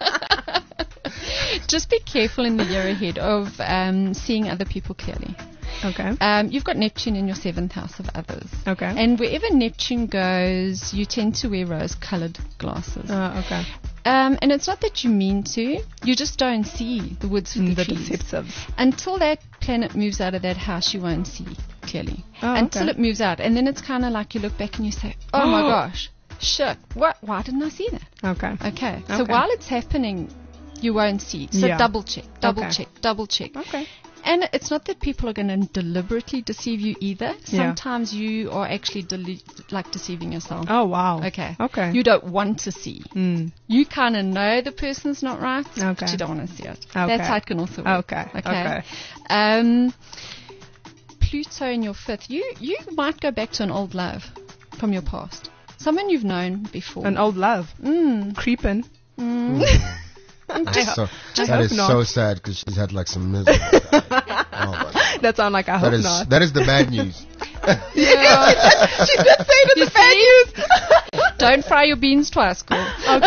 Just be careful in the year ahead of seeing other people clearly. Okay. You've got Neptune in your 7th house of others. Okay. And wherever Neptune goes, you tend to wear rose-colored glasses. Okay. And it's not that you mean to, you just don't see the woods for the trees. Deceptive. Until that planet moves out of that house, you won't see clearly. Oh, Until okay. it moves out. And then it's kind of like you look back and you say, oh my gosh, shit, why didn't I see that? Okay. Okay. So Okay. while it's happening, you won't see. So Yeah. double check. Okay. Okay. And it's not that people are going to deliberately deceive you either. Yeah. Sometimes you are actually deceiving yourself. Oh, wow. Okay. Okay. You don't want to see. Mm. You kind of know the person's not right, Okay. but you don't want to see it. Okay. That's how it can also work. Okay. Pluto in your 5th. You might go back to an old love from your past. Someone you've known before. An old love. Mm. Creeping. That is so sad because she's had like some misery. Oh my God. That sounds like I hope not. That is the bad news. Yeah. She did say it in the bad news. Don't fry your beans twice, cool.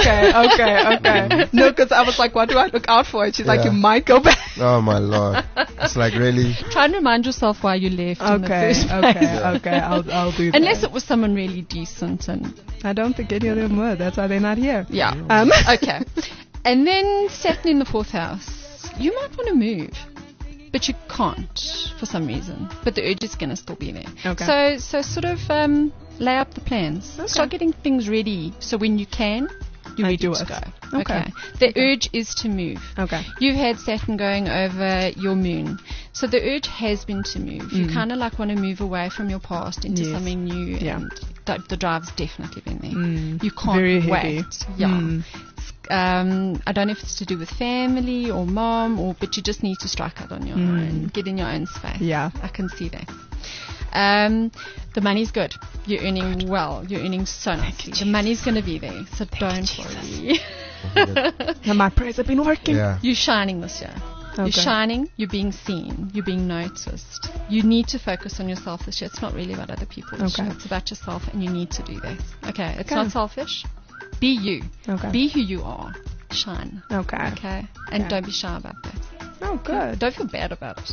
Okay. No, because I was like, what do I look out for? And she's like, Yeah. you might go back. Oh my Lord. It's like really. Try and remind yourself why you left in the first place. Okay. I'll do that. Unless it was someone really decent and I don't think any of them were. That's why they're not here. yeah. Okay. And then Saturn in the 4th house. You might want to move, but you can't for some reason. But the urge is going to still be there. Okay. So sort of lay out the plans. Okay. Start getting things ready. So when you can, you're ready do to it. go. Okay. The urge is to move. Okay. You've had Saturn going over your moon. So the urge has been to move. You kind of like want to move away from your past into Yes. something new. Yeah. And the drive's definitely been there. You can't Very wait. heavy. Yeah. I don't know if it's to do with family or mom, but you just need to strike out on your own, get in your own space. Yeah. I can see that. The money's good. You're earning well. You're earning so nicely. The money's going to be there, so don't worry. And my prayers have been working. Yeah. You're shining this year. You're Okay. shining. You're being seen. You're being noticed. You need to focus on yourself this year. It's not really about other people this Okay. year. It's about yourself, and you need to do that. Okay. It's Okay. not selfish. Be you. Okay. Be who you are. Shine. Okay. Okay. And Okay. don't be shy about that. Oh, good. Don't feel bad about it.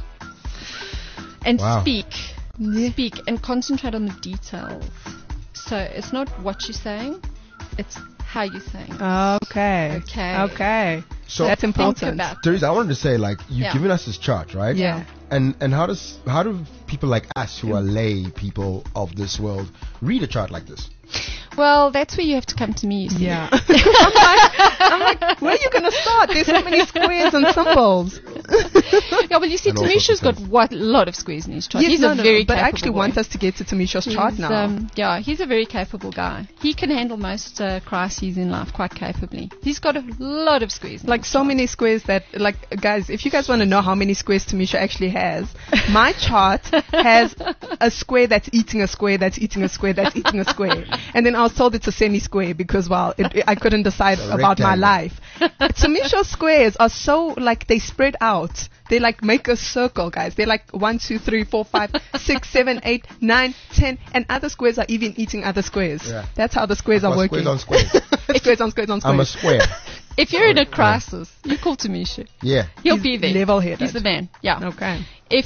And Wow. speak. Yeah. Speak and concentrate on the details. So it's not what you're saying, it's how you're saying. Okay. Okay. So That's Think important. about Teresa, I wanted to say, like, you've Yeah. given us this chart, right? Yeah. And how do people like us who are lay people of this world read a chart like this? Well, that's where you have to come to me, you see. Yeah. I'm like, where are you going to start? There's so many squares and symbols. Yeah, well, you see, And all Tamisha's sorts got of a lot of squares in his chart. Yes, He's no, a no, very but I capable actually boy. want us to get to Tamisha's chart He's, now. yeah, he's a very capable guy. He can handle most crises in life quite capably. He's got a lot of squares. In Like his so chart. many squares that, like, guys, if you guys want to know how many squares Tamisha actually has, my chart has a square that's eating a square that's eating a square that's eating a square. And then I was told it's a semi-square because, well, I couldn't decide A about my rectangle. life. Tamisha's squares are so, like, they spread out. They, like, make a circle, guys. They're like 1, 2, 3, 4, 5, 6, 7, 8, 9, 10, and other squares are even eating other squares. Yeah. That's how the squares are Well, working. squares on squares. Squares on squares on squares. I'm a square. If you're in a crisis, you call Tamisha. Yeah. He'll He's be there. level-headed. He's the man. Yeah. Okay.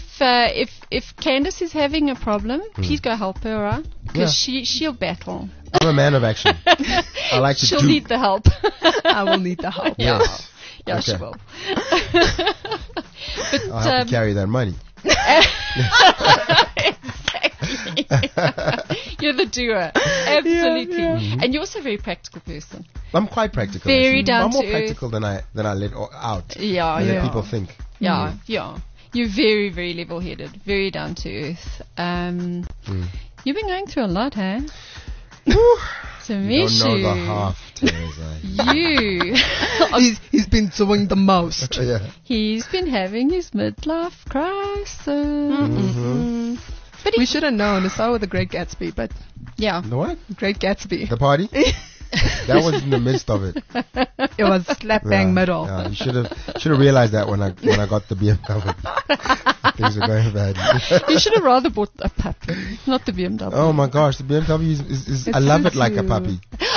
If Candace is having a problem, please go help her, right? Because Yeah. she'll battle. I'm a man of action. I like to She'll do. need the help. I will need the help. Yes. Yeah, she Okay. will. But I'll have to carry that money. exactly. You're the doer. Absolutely. And you're also a very practical person. I'm quite practical. Very actually. down I'm more to earth. practical than I let out. Yeah, Than yeah. people think. Yeah, yeah. You're very, very level-headed, very down to earth. You've been going through a lot, huh? You Tamisha, don't know the half, Teresa. you. He's been doing the most. Yeah. He's been having his midlife crisis. But We should have known. It started with the Great Gatsby, but yeah. The what? Great Gatsby. The party? That was in the midst of it. It was slap bang middle. Yeah, you should have realized that when I got the BMW. Things are going bad. You should have rather bought a puppy, not the BMW. Oh my gosh, the BMW is I love so it like a cute. puppy.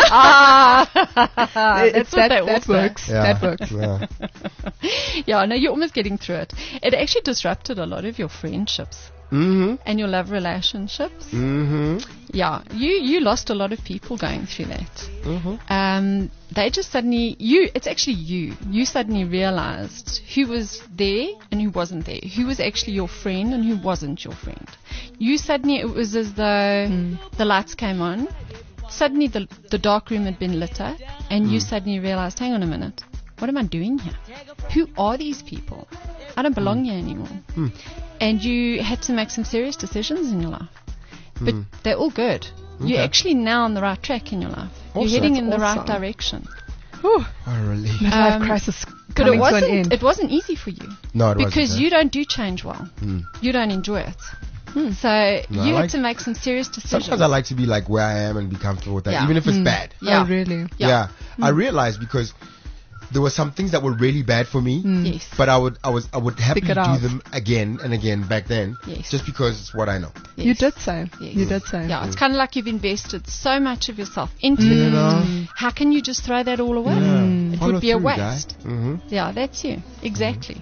That's what they all that say. works. Yeah. That works. Yeah. Yeah, no, you're almost getting through it. It actually disrupted a lot of your friendships. and your love relationships. Yeah, you lost a lot of people going through that. They just suddenly, it's actually you suddenly realized who was there and who wasn't there, who was actually your friend and who wasn't your friend. You suddenly, it was as though the lights came on, suddenly the dark room had been lit up, and you suddenly realized, hang on a minute, what am I doing here? Who are these people? I don't belong here anymore. And you had to make some serious decisions in your life. But they're all good. You're actually now on the right track in your life. You're heading in the right direction. What a relief. Midlife crisis But coming to an end. it wasn't easy for you. No, it wasn't. Because you don't do change well. You don't enjoy it. So you had to make some serious decisions. Sometimes I like to be like where I am and be comfortable with that, Yeah. even if it's bad. Yeah. Oh, really? Yeah. I realized because there were some things that were really bad for me, Yes. but I would happily Pick it do out. them again and again back then, Yes. just because it's what I know. Yes. You did say. Yes. You did say. Yeah, it's kind of like you've invested so much of yourself into You it. know? How can you just throw that all away? It Follow would be a through, guy. waste. Yeah, that's you. Exactly.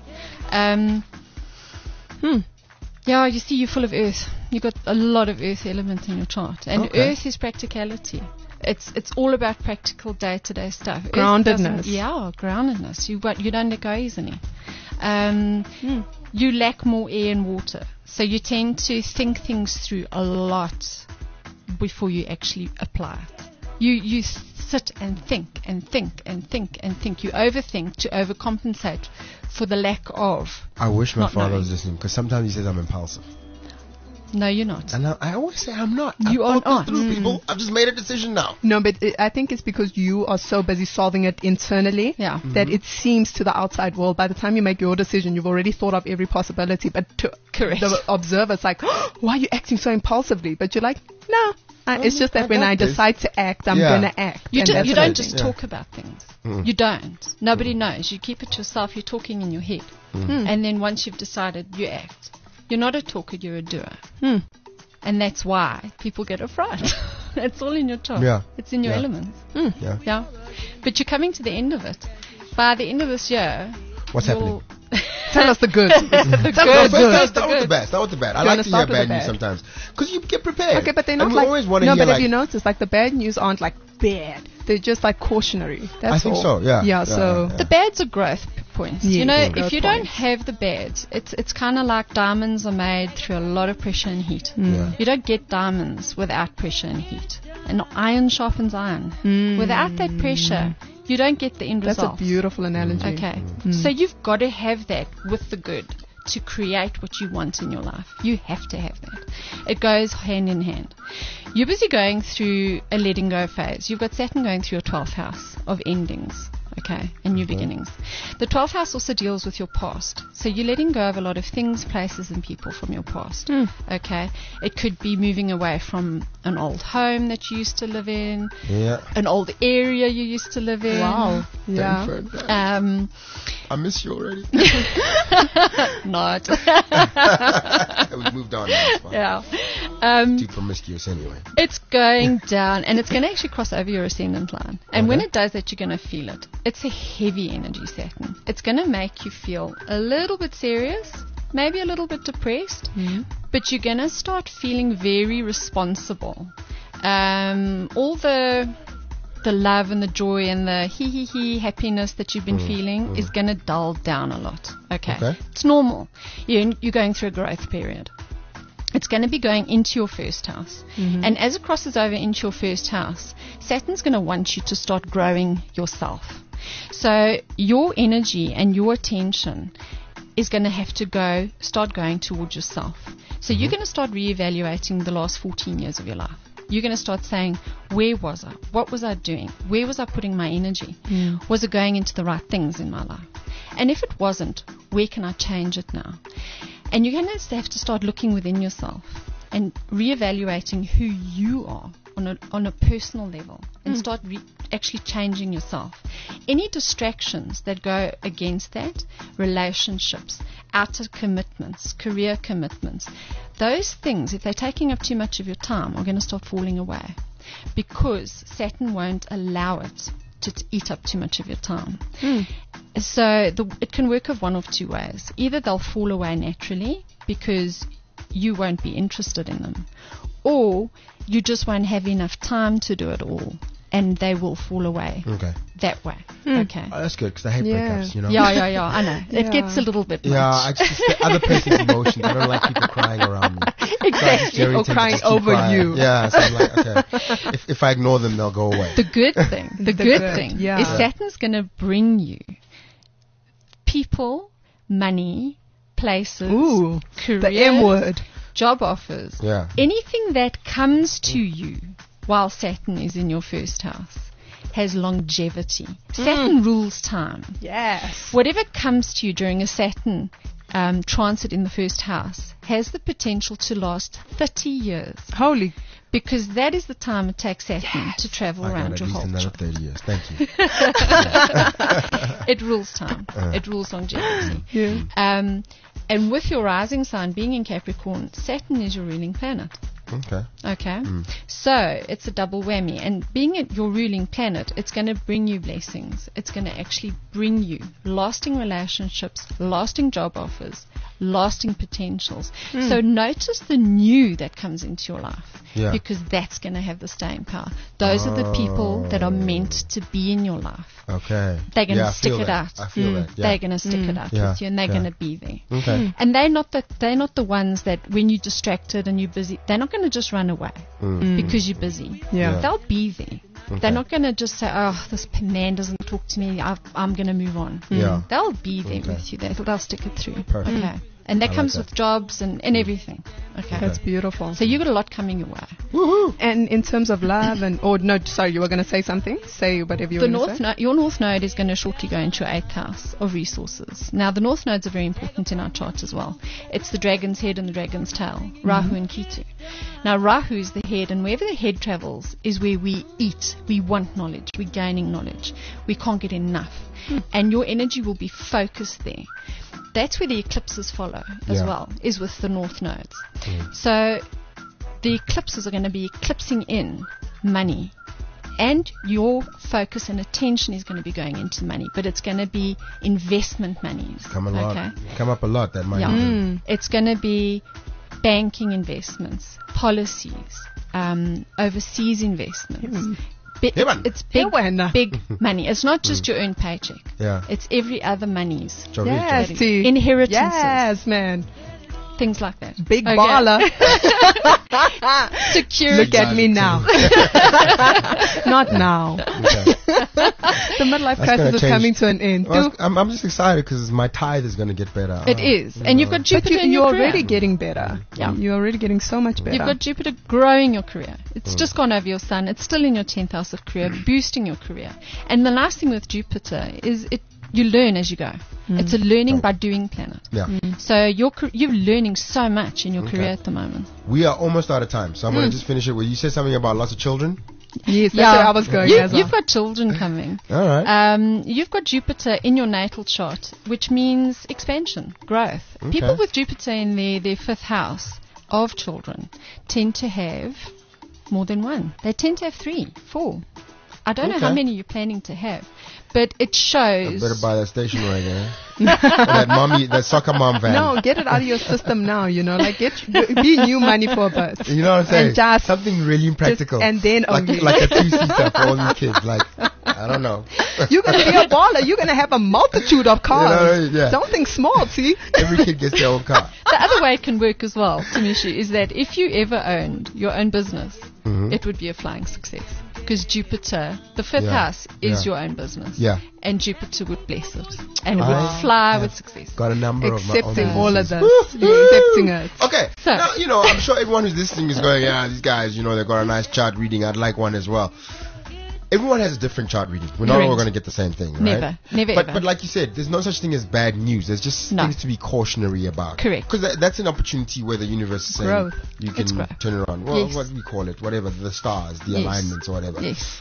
Yeah, you see, you're full of earth. You've got a lot of earth elements in your chart. And Okay. earth is practicality. It's all about practical day-to-day stuff. Earth Groundedness. doesn't- Yeah, groundedness. You don't let go easily. You lack more air and water. So you tend to think things through a lot before you actually apply it. You sit and think and think and think and think. You overthink to overcompensate for the lack of. I wish my Not father knowing. was listening, because sometimes he says I'm impulsive. No, you're not. And I always say I'm not. You I've are thought this not. through, people. I've just made a decision now. No, but I think it's because you are so busy solving it internally Yeah. that it seems to the outside world, by the time you make your decision, you've already thought of every possibility. But to Correct. the observer, it's like, why are you acting so impulsively? But you're like, no. It's just that I when got I this. decide to act, I'm Yeah. going to act. You And don't, that's you what I don't do. just talk about things. You don't. Nobody knows. You keep it to yourself. You're talking in your head. And then once you've decided, you act. You're not a talker, you're a doer. And that's why people get a fright. It's all in your chart. Yeah. It's in your Yeah. elements. Yeah. Yeah. But you're coming to the end of it. By the end of this year, What's happening? Tell us the good. No, first, good. start with the bad. Start with the bad. I You like wanna to hear start with bad the news bad? sometimes, because you get prepared. Okay, but they're And not we like. always want to No, hear but like. have you noticed, like the bad news aren't like bad. They're just like cautionary. That's I think all. so, yeah. Yeah. Yeah, So. yeah. the bads are growth points. Yeah, You know, growth if you don't points. have the bads, it's kind of like diamonds are made through a lot of pressure and heat. Yeah. You don't get diamonds without pressure and heat. And iron sharpens iron. Without that pressure, you don't get the end That's result. a beautiful analogy. Okay. So you've got to have that with the good to create what you want in your life. You have to have that. It goes hand in hand. You're busy going through a letting go phase. You've got Saturn going through your 12th house of endings. Okay, and new beginnings. The 12th house also deals with your past. So you're letting go of a lot of things, places, and people from your past. Okay, it could be moving away from an old home that you used to live in, Yeah. an old area you used to live in. Wow. Yeah. I miss you already. Not. We moved on. Now, it's fine. Yeah. Too promiscuous anyway. It's going down, and it's going to actually cross over your ascendant line. And when Okay. it does that, you're going to feel it. It's a heavy energy, Saturn. It's going to make you feel a little bit serious, maybe a little bit depressed, but you're going to start feeling very responsible. All the love and the joy and the hee happiness that you've been feeling is going to dull down a lot. Okay. It's normal. You're going through a growth period. It's going to be going into your first house. And as it crosses over into your first house, Saturn's going to want you to start growing yourself. So your energy and your attention is going to have to start going towards yourself. So you're going to start reevaluating the last 14 years of your life. You're going to start saying, where was I? What was I doing? Where was I putting my energy? Was it going into the right things in my life? And if it wasn't, where can I change it now? And you're going to have to start looking within yourself and reevaluating who you are on a personal level and start actually changing yourself. Any distractions that go against that, relationships, outer commitments, career commitments, those things, if they're taking up too much of your time, are going to start falling away because Saturn won't allow it to eat up too much of your time. So it can work of one of two ways. Either they'll fall away naturally because you won't be interested in them, or you just won't have enough time to do it all, and they will fall away. Okay. That way. Okay. Oh, that's good, because I hate breakups, you know. Yeah, I know. It gets a little bit much. Yeah, I just the other person's emotions. I don't like people crying around me. Exactly. Or crying over you. Yeah, so I'm like, okay. If I ignore them, they'll go away. The good thing, the good thing is Saturn's going to bring you people, money, places, career, the M word, job offers, anything that comes to you while Saturn is in your first house has longevity. Saturn rules time. Yes. Whatever comes to you during a Saturn transit in the first house has the potential to last 30 years. Holy. Because that is the time it takes Saturn to travel around your whole another 30 years. Thank you. It rules time. It rules longevity. Yeah. And with your rising sign being in Capricorn, Saturn is your ruling planet. Okay. So it's a double whammy. And being your ruling planet, it's going to bring you blessings. It's going to actually bring you lasting relationships, lasting job offers, lasting potentials. So notice the new that comes into your life, because that's going to have the staying power. Those are the people that are meant to be in your life. Okay. They're going to stick it out. I feel that. They're going to stick it out with you, and they're going to be there. Okay. And they're not the ones that when you're distracted and you're busy, they're not going to just run away because you're busy. They'll be there. They're not going to just say, oh, this man doesn't talk to me, I'm going to move on. They'll be there with you. They'll stick it through. Perfect. Okay. And that comes with jobs and everything. Okay. That's beautiful. So you got a lot coming your way. Woohoo! And in terms of love you were going to say something? Say whatever you want to say. Your North Node is going to shortly go into your 8th house of resources. Now, the North Nodes are very important in our chart as well. It's the dragon's head and the dragon's tail, Rahu and Ketu. Now, Rahu is the head, and wherever the head travels is where we eat. We want knowledge. We're gaining knowledge. We can't get enough. And your energy will be focused there. That's where the eclipses follow as well, is with the North Nodes. So the eclipses are going to be eclipsing in money, and your focus and attention is going to be going into money, but it's going to be investment monies. Come up a lot, that money. It's going to be banking investments, policies, overseas investments. It's big money. It's not just your own paycheck. It's every other money's. Inheritances. Yes, man. Things like that. Big baller. Security. Look at me now. Not now. The midlife crisis is coming to an end. Well, I'm just excited because my tithe is going to get better. It is. And you've got Jupiter in your career. You're already getting better. You're already getting so much better. You've got Jupiter growing your career. It's just gone over your sun. It's still in your 10th house of career, boosting your career. And the nice thing with Jupiter is you learn as you go. It's a learning by doing planet. So you're learning so much in your career at the moment. We are almost out of time, so I'm going to just finish it with you said something about lots of children. Yes, that's where I was going. You've got children coming. All right. You've got Jupiter in your natal chart, which means expansion, growth. People with Jupiter in their 5th house of children tend to have more than one. They tend to have 3, 4. I don't know how many you're planning to have, but it shows. I better buy that station wagon. that soccer mom van. No, get it out of your system now. Like be new money for a bit. You know what I'm saying? And just something really impractical. And then only like a 2-seater for all these kids. Like I don't know. You're gonna be a baller. You're gonna have a multitude of cars. Don't think small. See, every kid gets their own car. The other way it can work as well, Tamisha, is that if you ever owned your own business, it would be a flying success. Because Jupiter, the 5th house, is your own business. And Jupiter would bless it. And it would fly with success. Got a number accepting of all of this. Accepting it. Okay. So, now, I'm sure everyone who's listening is going, these guys, they've got a nice chart reading. I'd like one as well. Everyone has a different chart reading. We're not all going to get the same thing, right? Never, ever. But like you said, there's no such thing as bad news. There's just things to be cautionary about. Correct. Because that's an opportunity where the universe is saying you can turn it around. Well, what do we call it? Whatever, the stars, the alignments or whatever. Yes.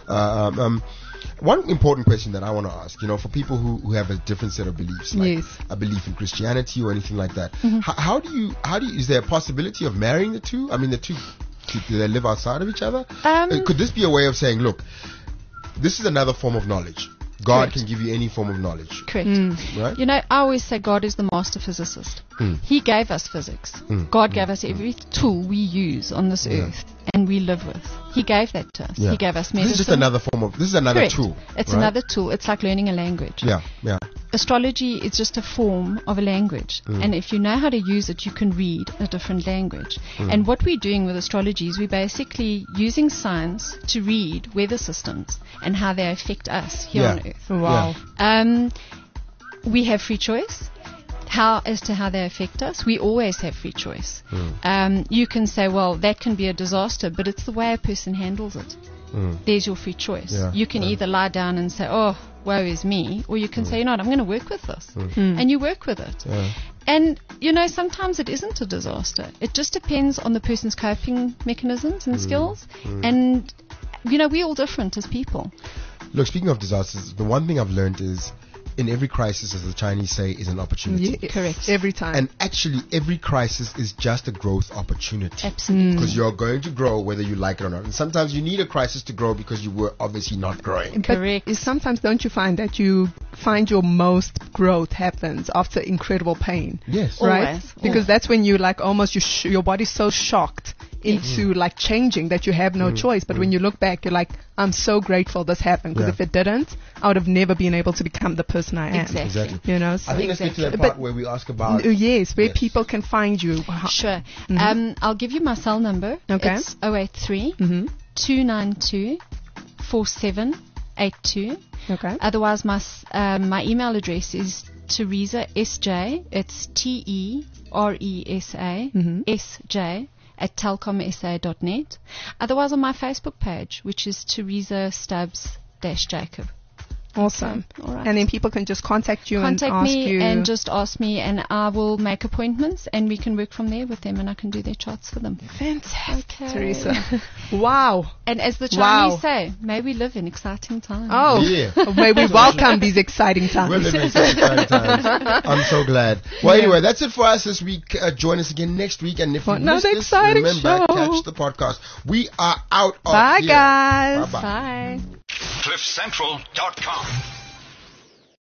One important question that I want to ask, for people who have a different set of beliefs, like a belief in Christianity or anything like that, how do you, is there a possibility of marrying the two? I mean, the two, do they live outside of each other? Could this be a way of saying, look, this is another form of knowledge. God Correct. can give you any form of knowledge. Correct. Right? You know, I always say God is the master physicist. He gave us physics. God gave us every tool we use on this earth and we live with. He gave that to us. Yeah. He gave us This medicine. is just another form of, this is another Correct. tool. It's right? another tool. It's like learning a language. Yeah, yeah. Astrology is just a form of a language. And if you know how to use it, you can read a different language. And what we're doing with astrology is we're basically using science to read weather systems and how they affect us here Yeah. on Earth. Wow. We have free choice. As to how they affect us, we always have free choice. You can say, well, that can be a disaster, but it's the way a person handles it. There's your free choice. Yeah, You can either lie down and say, oh, woe is me, or you can say, you know what, I'm going to work with this. And you work with it. Yeah. And, you know, sometimes it isn't a disaster. It just depends on the person's coping mechanisms and skills. And, you know, we're all different as people. Look, speaking of disasters, the one thing I've learned is in every crisis, as the Chinese say, is an opportunity. Yes. Correct. Every time. And actually, every crisis is just a growth opportunity. Absolutely. Because you're going to grow whether you like it or not. And sometimes you need a crisis to grow because you were obviously not growing. Correct. But sometimes don't you find that you find your most growth happens after incredible pain? Yes. Right? Always. Because that's when you like almost your body's so shocked into like changing that you have no choice. But when you look back, you're like, I'm so grateful this happened, because Yeah. if it didn't, I would have never been able to become the person I am. Exactly. You know, I so think let's get to that Exactly. part where we ask about. yes, where Yes. people can find you. Sure. I'll give you my cell number. Okay. It's 083 292 4782. Okay. Otherwise, my email address is Teresa SJ. It's TERESA SJ at telcomsa.net. Otherwise, on my Facebook page, which is Teresa Stubbs-Jacob. Awesome. All right. And then people can just contact you Contact and ask me you. and just ask me, and I will make appointments, and we can work from there with them, and I can do their charts for them. Fantastic, Okay. Teresa. Wow. And as the Wow. Chinese say, may we live in exciting times. Oh, Yeah. may we welcome these exciting We're times. living in such exciting times. I'm so glad. Well, anyway, that's it for us this week. Join us again next week. And if For you missed another this, exciting remember, show. catch the podcast. We are out of Bye, here. guys. Bye-bye. Bye. CliffCentral.com.